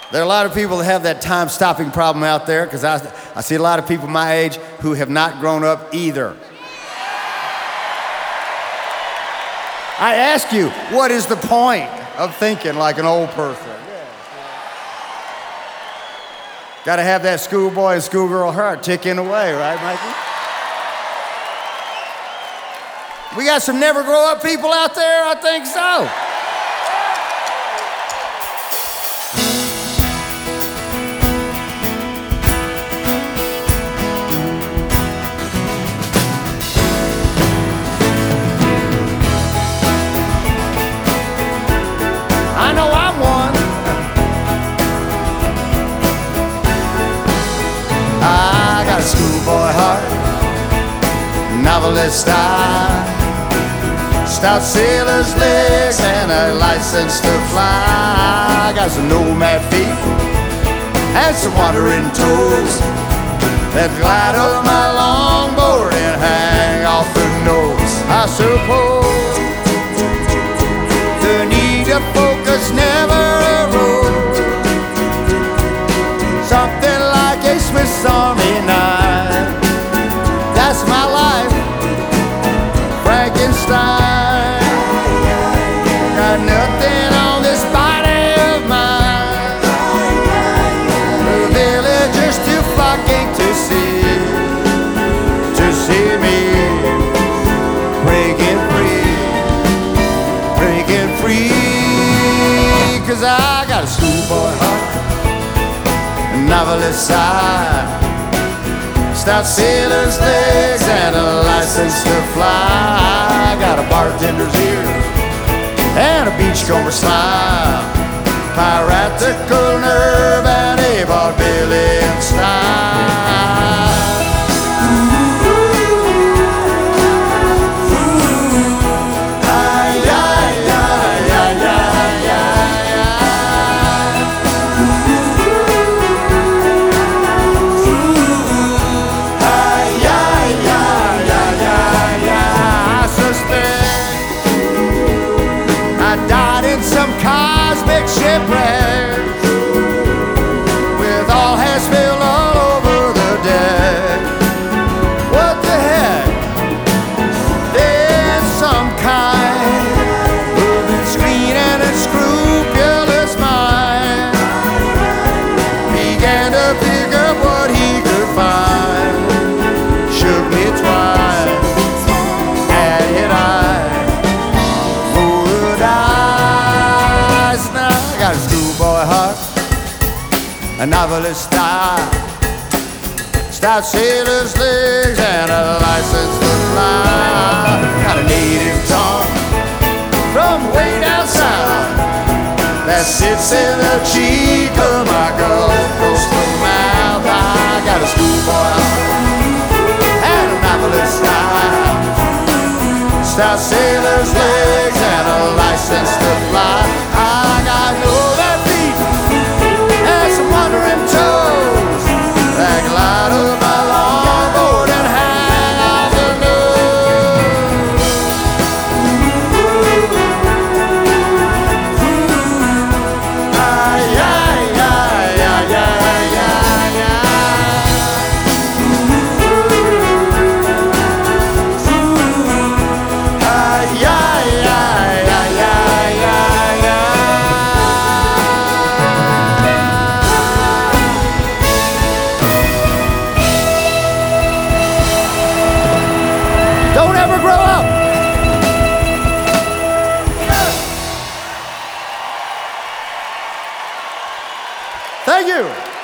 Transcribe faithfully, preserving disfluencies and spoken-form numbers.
There are a lot of people that have that time-stopping problem out there, because I, I see a lot of people my age who have not grown up either. I ask you, what is the point of thinking like an old person? Got to have that schoolboy and schoolgirl heart ticking away, right, Mikey? We got some never grow up people out there? I think so. I know I'm one. I got a schoolboy heart, novelist eye, stout sailor's legs, and a license to fly. I got some nomad feet and some wandering toes that glide over my longboard and hang off the nose. I suppose the need of focus never arose. Something like a Swiss Army knife. That's my life, Frankenstein. Got nothing on this body of mine. The villagers too flocking to see, to see me breaking free, breaking free. Cause I got a schoolboy heart, a novelist eye, stout sailor's legs, and a license to fly. I got a bartender's ear and a beachcomber smile, piratical nerve and a vaudevillian style. Ay, ay, ay, ay, ay, ay, ay. Ay, ay, ay, ay, ay, ay. I suspect I died in some cosmic shipwreck, with all hands spilled all over the deck. What the heck? There's some kind moving, screen and unscrupulous mind began to pick up what he could find. Shook me twice, had it eye, would eyes. Now I got a schoolboy heart, a novelist eye, stout sailor's legs, and a license to fly. Got a native tongue from way down south that sits in the cheek of my Gulf Coastal mouth. I got a schoolboy heart and a novelist eye, stout sailor's legs, and a license to fly. I got nomad feet and some wandering toes that glide over my longboard and hang off the nose. Ay, ay, ay, ay, ay, ay, ay. Ay, ay, ay, ay, ay, ay, ay. Don't ever grow up. Thank you.